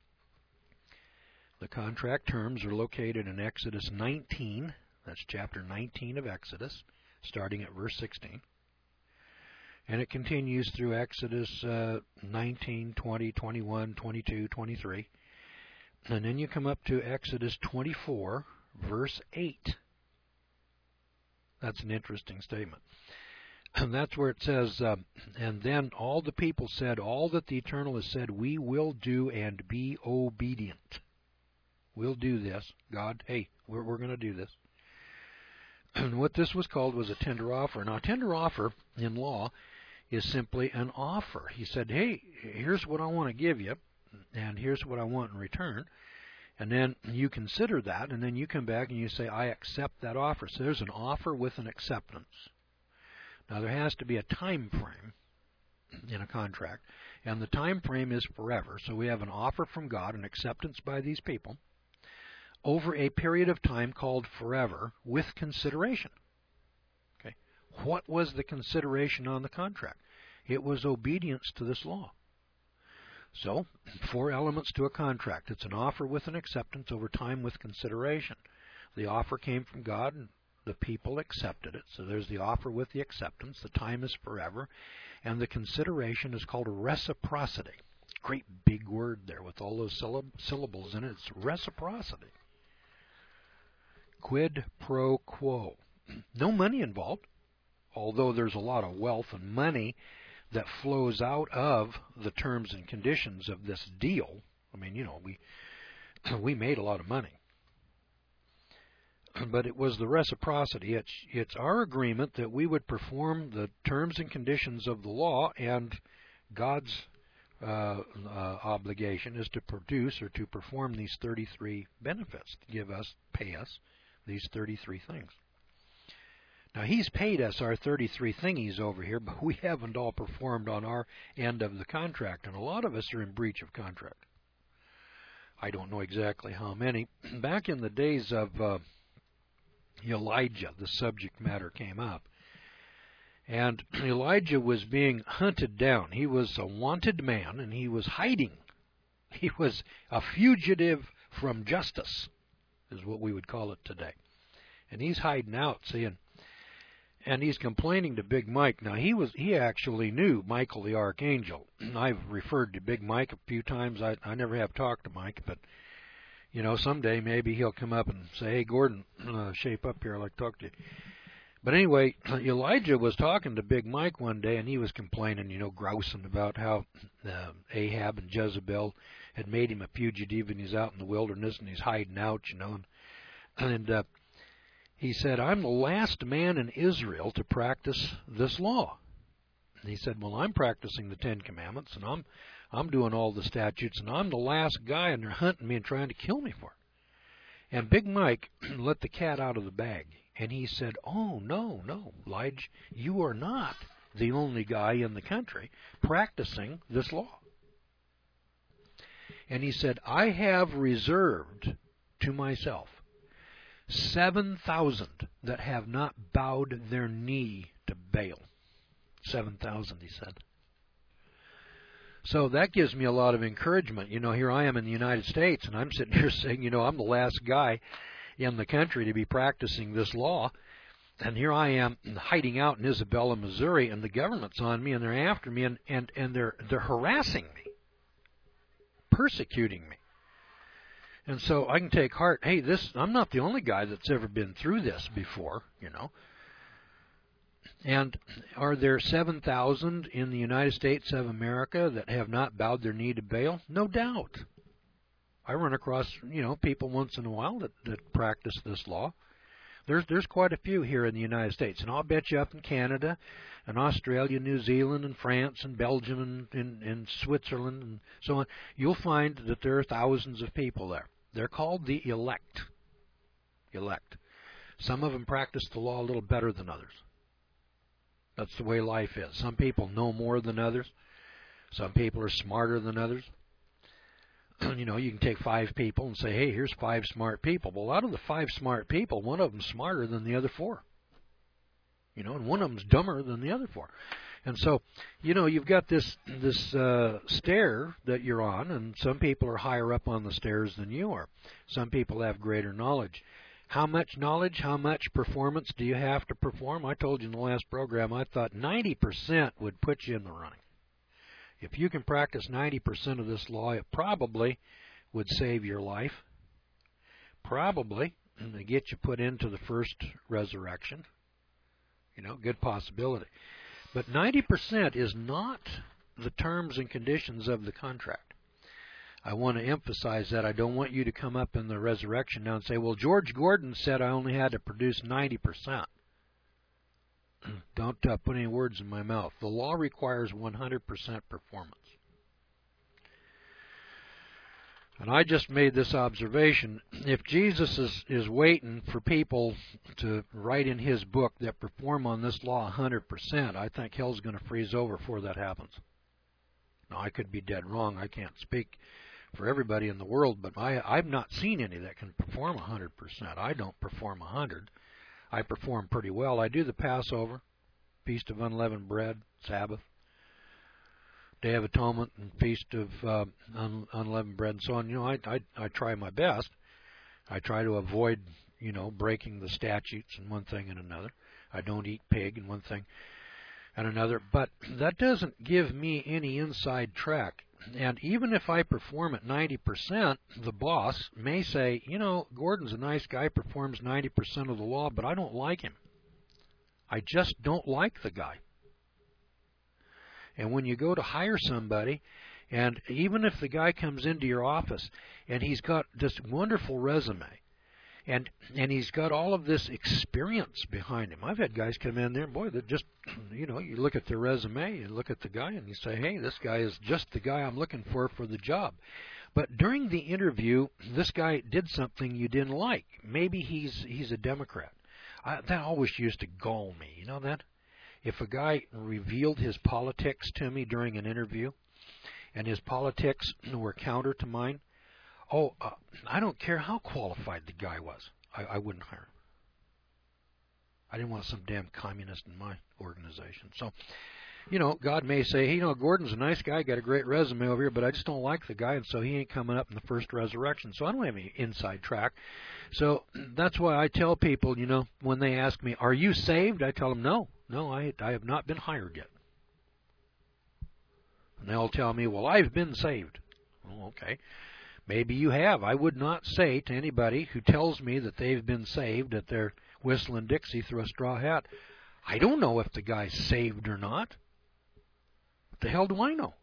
the contract terms are located in Exodus 19, that's chapter 19 of Exodus, starting at verse 16. And it continues through Exodus 19, 20, 21, 22, 23. And then you come up to Exodus 24, verse 8. That's an interesting statement. And that's where it says, and then all the people said, all that the Eternal has said, we will do and be obedient. We'll do this. God, hey, we're going to do this. And what this was called was a tender offer. Now, a tender offer in law is simply an offer. He said, hey, here's what I want to give you, and here's what I want in return. And then you consider that, and then you come back and you say, I accept that offer. So there's an offer with an acceptance. Now, there has to be a time frame in a contract, and the time frame is forever. So we have an offer from God, an acceptance by these people, over a period of time called forever with consideration. Okay. What was the consideration on the contract? It was obedience to this law. So, 4 elements to a contract. It's an offer with an acceptance over time with consideration. The offer came from God, and the people accepted it. So there's the offer with the acceptance. The time is forever. And the consideration is called reciprocity. Great big word there with all those syllables in it. It's reciprocity. Quid pro quo. No money involved, although there's a lot of wealth and money that flows out of the terms and conditions of this deal. I mean, you know, we made a lot of money. But it was the reciprocity. It's our agreement that we would perform the terms and conditions of the law, and God's obligation is to produce or to perform these 33 benefits, to pay us these 33 things. Now, He's paid us our 33 thingies over here, but we haven't all performed on our end of the contract, and a lot of us are in breach of contract. I don't know exactly how many. Back in the days of Elijah, the subject matter came up. And Elijah was being hunted down. He was a wanted man, and he was hiding. He was a fugitive from justice, is what we would call it today. And he's hiding out, see, and he's complaining to Big Mike. Now, he actually knew Michael the Archangel. I've referred to Big Mike a few times. I never have talked to Mike, but you know, someday maybe he'll come up and say, hey, Gordon, shape up here. I'd like to talk to you. But anyway, Elijah was talking to Big Mike one day, and he was complaining, you know, grousing about how Ahab and Jezebel had made him a fugitive, and he's out in the wilderness, and he's hiding out, you know. And he said, I'm the last man in Israel to practice this law. And he said, well, I'm practicing the 10 Commandments, and I'm doing all the statutes, and I'm the last guy, and they're hunting me and trying to kill me for it. And Big Mike let the cat out of the bag, and he said, oh, no, Elijah, you are not the only guy in the country practicing this law. And he said, I have reserved to myself 7,000 that have not bowed their knee to Baal. 7,000, he said. So that gives me a lot of encouragement. You know, here I am in the United States, and I'm sitting here saying, you know, I'm the last guy in the country to be practicing this law. And here I am hiding out in Isabella, Missouri, and the government's on me, and they're after me, and they're harassing me, persecuting me. And so I can take heart, hey, I'm not the only guy that's ever been through this before, you know. And are there 7,000 in the United States of America that have not bowed their knee to Baal? No doubt. I run across, you know, people once in a while that practice this law. There's quite a few here in the United States, and I'll bet you up in Canada and Australia, New Zealand, and France, and Belgium, and Switzerland, and so on, you'll find that there are thousands of people there. They're called the elect. Elect. Some of them practice the law a little better than others. That's the way life is. Some people know more than others. Some people are smarter than others. You know, you can take 5 people and say, hey, here's 5 smart people. Well, out of the 5 smart people, one of them's smarter than the other 4. You know, and one of them's dumber than the other 4. And so, you know, you've got this stair that you're on, and some people are higher up on the stairs than you are. Some people have greater knowledge. How much knowledge, how much performance do you have to perform? I told you in the last program, I thought 90% would put you in the running. If you can practice 90% of this law, it probably would save your life. Probably to get you put into the first resurrection. You know, good possibility. But 90% is not the terms and conditions of the contract. I want to emphasize that. I don't want you to come up in the resurrection now and say, well, George Gordon said I only had to produce 90%. Don't put any words in my mouth. The law requires 100% performance. And I just made this observation. If Jesus is waiting for people to write in his book that perform on this law 100%, I think hell's going to freeze over before that happens. Now, I could be dead wrong. I can't speak for everybody in the world, but I've not seen any that can perform 100%. I don't perform 100. I perform pretty well. I do the Passover, Feast of Unleavened Bread, Sabbath, Day of Atonement, and Feast of Unleavened Bread, and so on. You know, I try my best. I try to avoid, you know, breaking the statutes and one thing and another. I don't eat pig and one thing and another. But that doesn't give me any inside track. And even if I perform at 90%, the boss may say, you know, Gordon's a nice guy, performs 90% of the law, but I don't like him. I just don't like the guy. And when you go to hire somebody, and even if the guy comes into your office and he's got this wonderful resume, and he's got all of this experience behind him. I've had guys come in there, boy, that just, you know, you look at their resume, you look at the guy, and you say, hey, this guy is just the guy I'm looking for the job. But during the interview, this guy did something you didn't like. Maybe he's a Democrat. That always used to gall me, you know that? If a guy revealed his politics to me during an interview, and his politics were counter to mine, I don't care how qualified the guy was. I wouldn't hire him. I didn't want some damn communist in my organization. So, you know, God may say, hey, you know, Gordon's a nice guy, got a great resume over here, but I just don't like the guy, and so he ain't coming up in the first resurrection. So I don't have any inside track. So that's why I tell people, you know, when they ask me, are you saved? I tell them, no, I have not been hired yet. And they'll tell me, well, I've been saved. Well, okay. Maybe you have. I would not say to anybody who tells me that they've been saved, that they're whistling Dixie through a straw hat, I don't know if the guy's saved or not. What the hell do I know?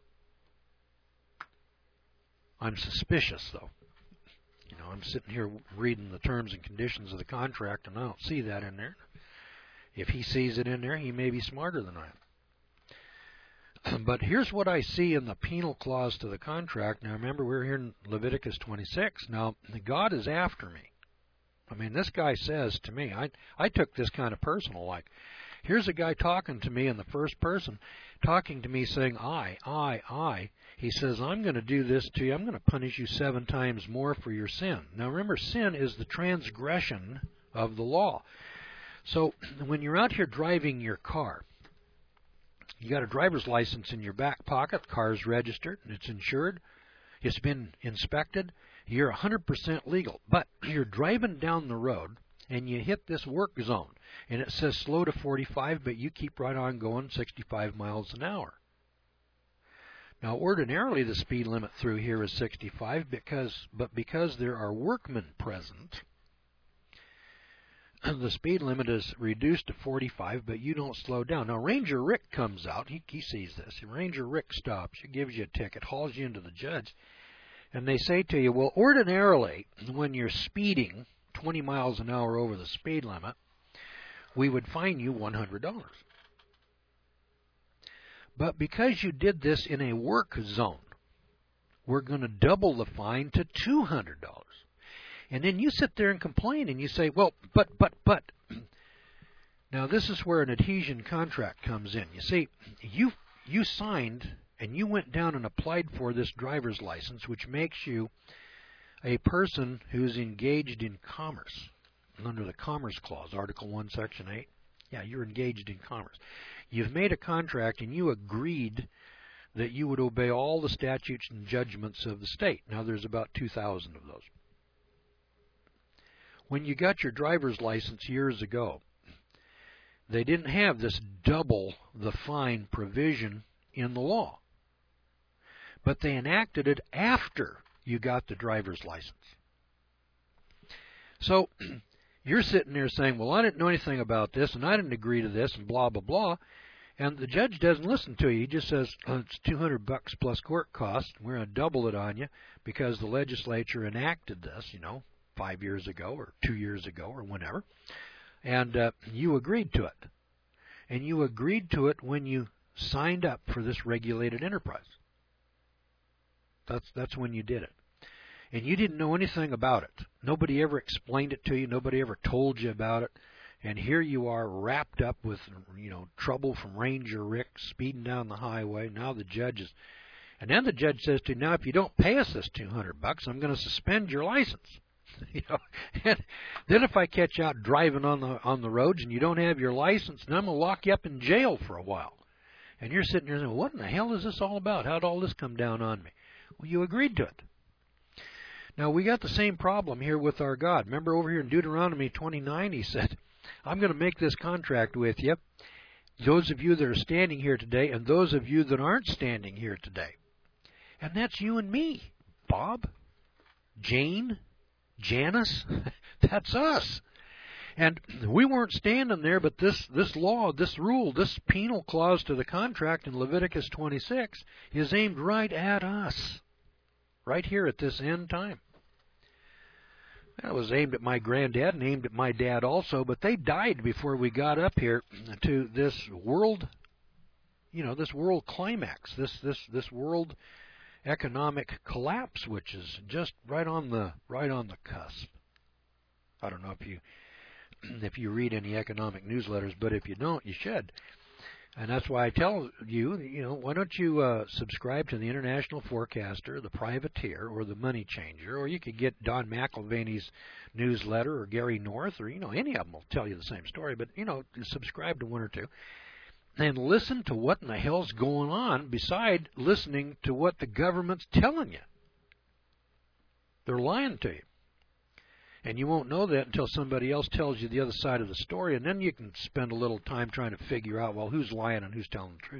I'm suspicious, though. You know, I'm sitting here reading the terms and conditions of the contract, and I don't see that in there. If he sees it in there, he may be smarter than I am. But here's what I see in the penal clause to the contract. Now, remember, we're here in Leviticus 26. Now, God is after me. I mean, this guy says to me, I took this kind of personal, like, here's a guy talking to me in the first person, talking to me saying, I. He says, I'm going to do this to you. I'm going to punish you 7 times more for your sin. Now, remember, sin is the transgression of the law. So when you're out here driving your car, you got a driver's license in your back pocket, the car's registered, it's insured, it's been inspected, you're 100% legal. But you're driving down the road, and you hit this work zone, and it says slow to 45, but you keep right on going 65 miles an hour. Now, ordinarily the speed limit through here is 65, but because there are workmen present, the speed limit is reduced to 45, but you don't slow down. Now, Ranger Rick comes out. He sees this. Ranger Rick stops you, gives you a ticket, hauls you into the judge, and they say to you, well, ordinarily, when you're speeding 20 miles an hour over the speed limit, we would fine you $100. But because you did this in a work zone, we're going to double the fine to $200. And then you sit there and complain and you say, well, but. Now, this is where an adhesion contract comes in. You see, you signed and you went down and applied for this driver's license, which makes you a person who's engaged in commerce under the Commerce Clause, Article 1, Section 8. Yeah, you're engaged in commerce. You've made a contract and you agreed that you would obey all the statutes and judgments of the state. Now, there's about 2,000 of those. When you got your driver's license years ago, they didn't have this double the fine provision in the law. But they enacted it after you got the driver's license. So you're sitting there saying, well, I didn't know anything about this, and I didn't agree to this, and blah, blah, blah. And the judge doesn't listen to you. He just says, oh, it's $200 plus court costs. We're going to double it on you because the legislature enacted this, 5 years ago or 2 years ago or whenever. And you agreed to it. And you agreed to it when you signed up for this regulated enterprise. That's when you did it. And you didn't know anything about it. Nobody ever explained it to you. Nobody ever told you about it. And here you are wrapped up with, trouble from Ranger Rick speeding down the highway. Now the judge is, and then the judge says to you, now if you don't pay us this $200, I'm going to suspend your license. And then if I catch you out driving on the roads and you don't have your license, then I'm going to lock you up in jail for a while. And you're sitting there saying, what in the hell is this all about? How'd all this come down on me? Well, you agreed to it. Now, we got the same problem here with our God. Remember over here in Deuteronomy 29, he said, I'm going to make this contract with you, those of you that are standing here today and those of you that aren't standing here today. And that's you and me, Bob, Jane, Janice, that's us. And we weren't standing there, but this law, this rule, this penal clause to the contract in Leviticus 26 is aimed right at us, right here at this end time. That was aimed at my granddad and aimed at my dad also, but they died before we got up here to this world, this world climax, this world economic collapse, which is just right on the cusp. I don't know if you read any economic newsletters, but if you don't, you should. And that's why I tell you, why don't you subscribe to the International Forecaster, the Privateer, or the Money Changer, or you could get Don McIlvaney's newsletter, or Gary North, or, any of them will tell you the same story, but, subscribe to one or two. And listen to what in the hell's going on beside listening to what the government's telling you. They're lying to you. And you won't know that until somebody else tells you the other side of the story, and then you can spend a little time trying to figure out, well, who's lying and who's telling the truth.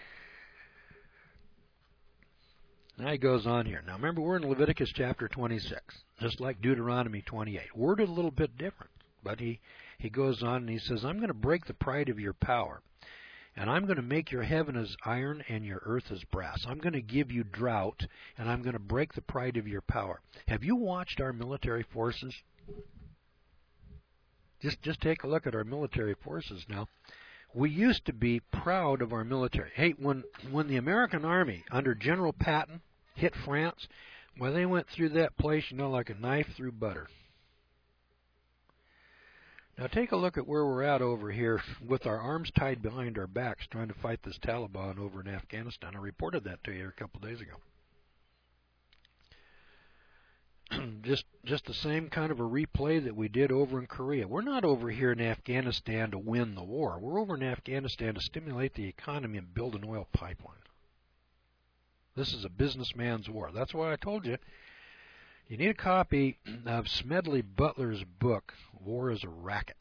Now he goes on here. Now remember, we're in Leviticus chapter 26, just like Deuteronomy 28. Worded a little bit different, but he goes on and he says, I'm going to break the pride of your power, and I'm going to make your heaven as iron and your earth as brass. I'm going to give you drought, and I'm going to break the pride of your power. Have you watched our military forces? Just take a look at our military forces now. We used to be proud of our military. Hey, when the American Army under General Patton hit France, well, they went through that place, like a knife through butter. Now take a look at where we're at over here with our arms tied behind our backs trying to fight this Taliban over in Afghanistan. I reported that to you a couple of days ago. Just the same kind of a replay that we did over in Korea. We're not over here in Afghanistan to win the war. We're over in Afghanistan to stimulate the economy and build an oil pipeline. This is a businessman's war. That's why I told you, You need a copy of Smedley Butler's book, War is a Racket.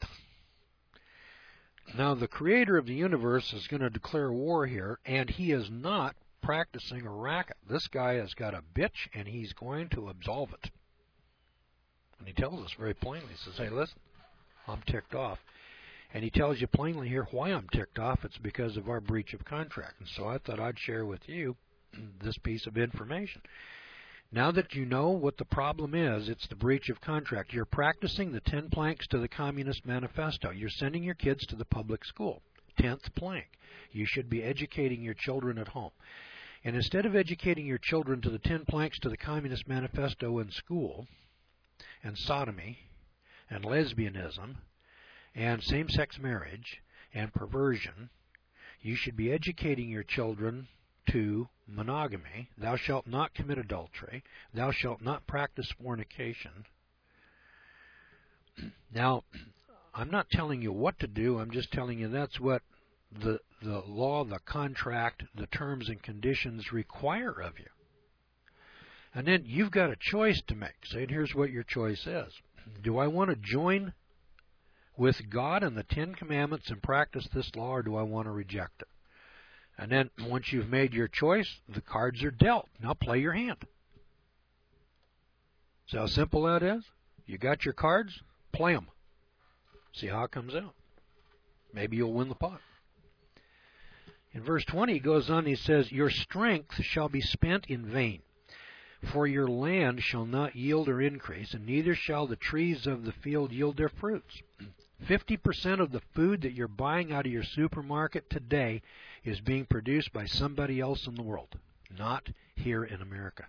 Now, the creator of the universe is going to declare war here, and he is not practicing a racket. This guy has got a bitch, and he's going to absolve it. And he tells us very plainly, he says, hey, listen, I'm ticked off. And he tells you plainly here why I'm ticked off. It's because of our breach of contract. And so I thought I'd share with you this piece of information. Now that you know what the problem is, it's the breach of contract. You're practicing the 10 planks to the Communist Manifesto. You're sending your kids to the public school. 10th plank. You should be educating your children at home. And instead of educating your children to the 10 planks to the Communist Manifesto in school, and sodomy, and lesbianism, and same-sex marriage, and perversion, you should be educating your children to monogamy. Thou shalt not commit adultery. Thou shalt not practice fornication. Now, I'm not telling you what to do. I'm just telling you that's what the law, the contract, the terms and conditions require of you. And then you've got a choice to make. Say, and here's what your choice is. Do I want to join with God and the 10 Commandments and practice this law, or do I want to reject it? And then once you've made your choice, the cards are dealt. Now play your hand. See how simple that is? You got your cards? Play them. See how it comes out. Maybe you'll win the pot. In verse 20, he goes on, he says, your strength shall be spent in vain, for your land shall not yield or increase, and neither shall the trees of the field yield their fruits. 50% of the food that you're buying out of your supermarket today is being produced by somebody else in the world, not here in America.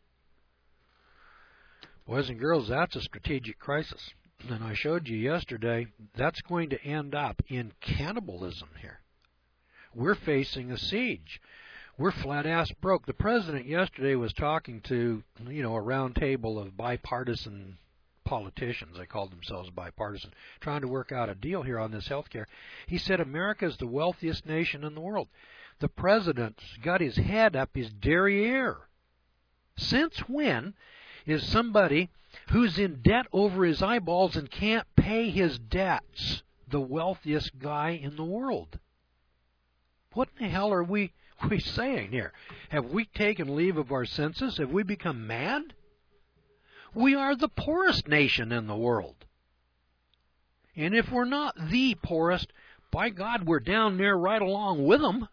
Boys and girls, that's a strategic crisis. And I showed you yesterday, that's going to end up in cannibalism here. We're facing a siege. We're flat-ass broke. The president yesterday was talking to, a round table of bipartisan politicians. They called themselves bipartisan, trying to work out a deal here on this health care. He said America is the wealthiest nation in the world. The president's got his head up his derriere. Since when is somebody who's in debt over his eyeballs and can't pay his debts the wealthiest guy in the world? What in the hell are we saying here? Have we taken leave of our senses? Have we become mad? We are the poorest nation in the world. And if we're not the poorest, by God, we're down there right along with them.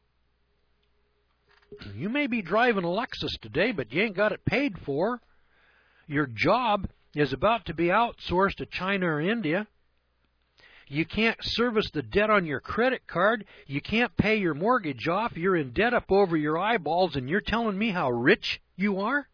You may be driving a Lexus today, but you ain't got it paid for. Your job is about to be outsourced to China or India. You can't service the debt on your credit card. You can't pay your mortgage off. You're in debt up over your eyeballs, and you're telling me how rich you are?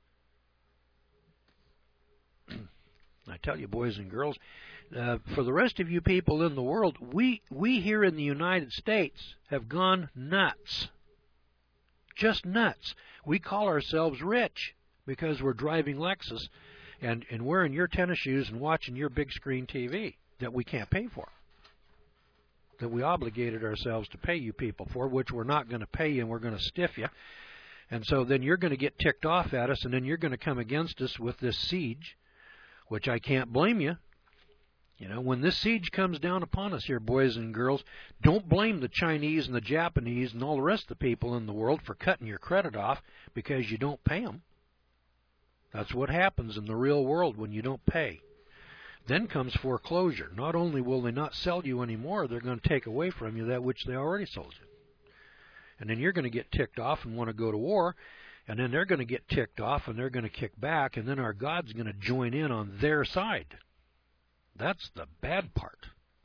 I tell you, boys and girls, for the rest of you people in the world, we here in the United States have gone nuts. Just nuts. We call ourselves rich because we're driving Lexus and wearing your tennis shoes and watching your big screen TV that we can't pay for, that we obligated ourselves to pay you people for, which we're not going to pay you and we're going to stiff you. And so then you're going to get ticked off at us, and then you're going to come against us with this siege, which I can't blame you. When this siege comes down upon us here, boys and girls, don't blame the Chinese and the Japanese and all the rest of the people in the world for cutting your credit off because you don't pay them. That's what happens in the real world when you don't pay. Then comes foreclosure. Not only will they not sell you anymore, they're going to take away from you that which they already sold you. And then you're going to get ticked off and want to go to war, and then they're going to get ticked off and they're going to kick back, and then our God's going to join in on their side. That's the bad part.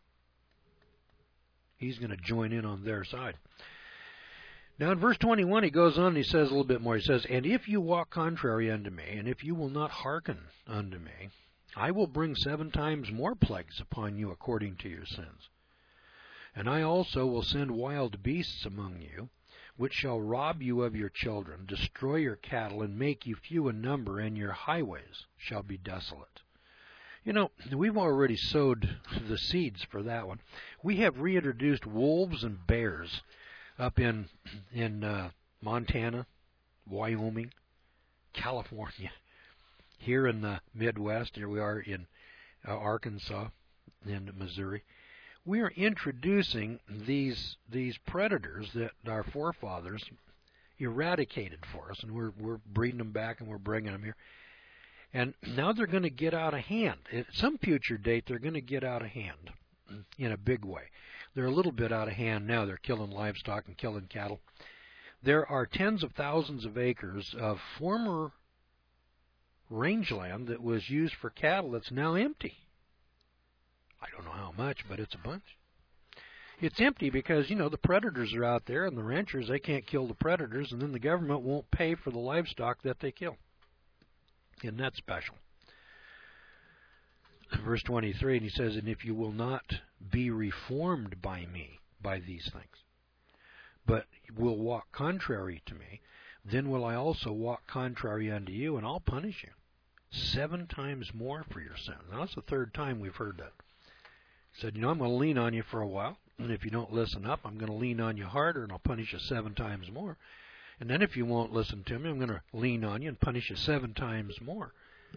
He's going to join in on their side. Now in verse 21 he goes on and he says a little bit more. He says, and if you walk contrary unto me, and if you will not hearken unto me, I will bring 7 times more plagues upon you according to your sins. And I also will send wild beasts among you, which shall rob you of your children, destroy your cattle, and make you few in number, and your highways shall be desolate. We've already sowed the seeds for that one. We have reintroduced wolves and bears up in Montana, Wyoming, California. Here in the Midwest, here we are in Arkansas and Missouri, we are introducing these predators that our forefathers eradicated for us, and we're breeding them back and we're bringing them here. And now they're going to get out of hand. At some future date, they're going to get out of hand in a big way. They're a little bit out of hand now. They're killing livestock and killing cattle. There are tens of thousands of acres of former rangeland that was used for cattle that's now empty. I don't know how much, but it's a bunch. It's empty because, the predators are out there, and the ranchers, they can't kill the predators, and then the government won't pay for the livestock that they kill. Isn't that special? Verse 23, and he says, and if you will not be reformed by me, by these things, but will walk contrary to me, then will I also walk contrary unto you, and I'll punish you 7 times more for your sin. Now, that's the 3rd time we've heard that. He said, I'm going to lean on you for a while, and if you don't listen up, I'm going to lean on you harder, and I'll punish you 7 times more. And then if you won't listen to me, I'm going to lean on you and punish you 7 times more.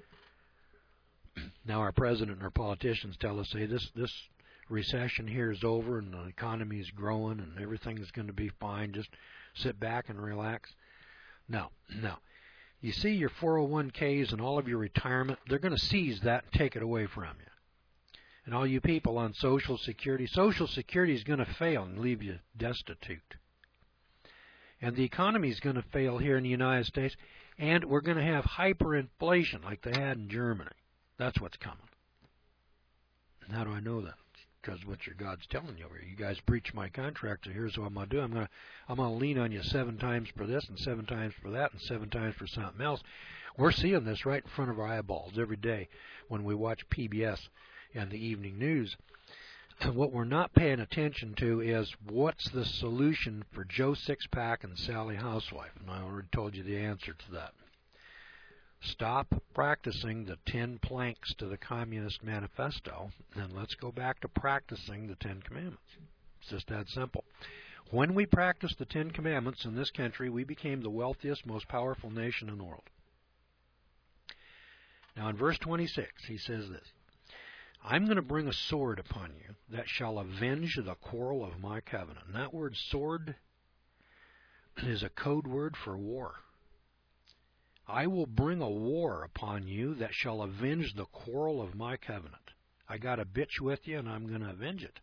Now our president and our politicians tell us, hey, this recession here is over and the economy is growing and everything's going to be fine. Just sit back and relax. No. You see your 401ks and all of your retirement, they're going to seize that and take it away from you. And all you people on Social Security is going to fail and leave you destitute. And the economy is going to fail here in the United States, and we're going to have hyperinflation like they had in Germany. That's what's coming. And how do I know that? Because what your God's telling you over here. You guys breach my contract, so here's what I'm going to do. I'm going to lean on you 7 times for this and 7 times for that and 7 times for something else. We're seeing this right in front of our eyeballs every day when we watch PBS and the evening news. What we're not paying attention to is what's the solution for Joe Sixpack and Sally Housewife. And I already told you the answer to that. Stop practicing the 10 planks to the Communist Manifesto, and let's go back to practicing the 10 Commandments. It's just that simple. When we practiced the 10 Commandments in this country, we became the wealthiest, most powerful nation in the world. Now in verse 26, he says this, I'm going to bring a sword upon you that shall avenge the quarrel of my covenant. And that word sword is a code word for war. I will bring a war upon you that shall avenge the quarrel of my covenant. I got a bitch with you, and I'm going to avenge it.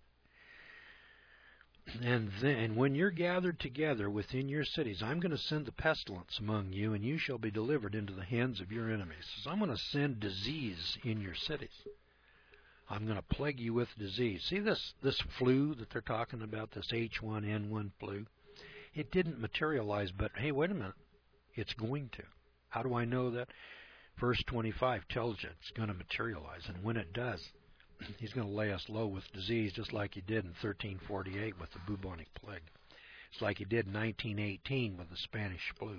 And then, when you're gathered together within your cities, I'm going to send the pestilence among you, and you shall be delivered into the hands of your enemies. So I'm going to send disease in your cities. I'm going to plague you with disease. See this flu that they're talking about, this H1N1 flu? It didn't materialize, but hey, wait a minute. It's going to. How do I know that? Verse 25 tells you it's going to materialize, and when it does, he's going to lay us low with disease just like he did in 1348 with the bubonic plague. It's like he did in 1918 with the Spanish flu.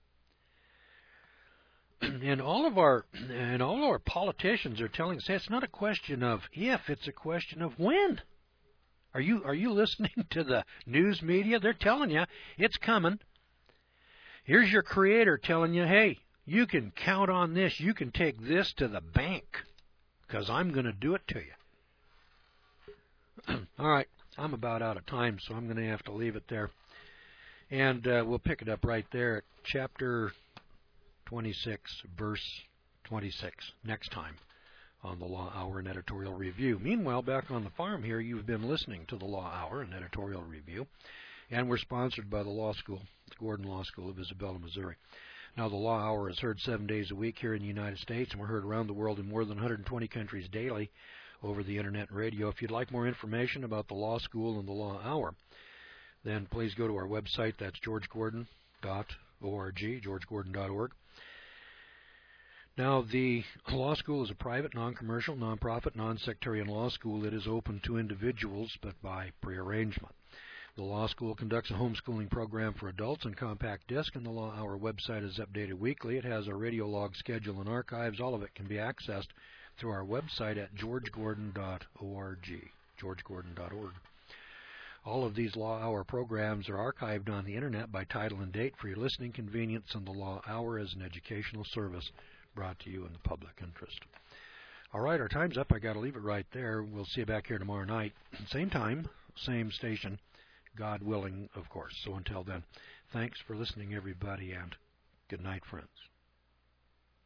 And all of our politicians are telling us, hey, it's not a question of if, it's a question of when. Are you listening to the news media? They're telling you it's coming. Here's your Creator telling you, hey, you can count on this. You can take this to the bank because I'm going to do it to you. All right, I'm about out of time, so I'm going to have to leave it there. And we'll pick it up right there at chapter 26, verse 26, next time on the Law Hour and Editorial Review. Meanwhile, back on the farm here, you've been listening to the Law Hour and Editorial Review, and we're sponsored by the Law School, the Gordon Law School of Isabella, Missouri. Now, the Law Hour is heard 7 days a week here in the United States, and we're heard around the world in more than 120 countries daily over the Internet and radio. If you'd like more information about the Law School and the Law Hour, then please go to our website. That's georgegordon.org, georgegordon.org. Now, the law school is a private, non-commercial, non-profit, non-sectarian law school. It is open to individuals, but by prearrangement. The law school conducts a homeschooling program for adults on compact disc, and the Law Hour website is updated weekly. It has a radio log schedule and archives. All of it can be accessed through our website at georgegordon.org, georgegordon.org. All of these Law Hour programs are archived on the Internet by title and date for your listening convenience, and the Law Hour is an educational service brought to you in the public interest. All right, our time's up. I got to leave it right there. We'll see you back here tomorrow night. Same time, same station, God willing, of course. So until then, thanks for listening, everybody, and good night, friends.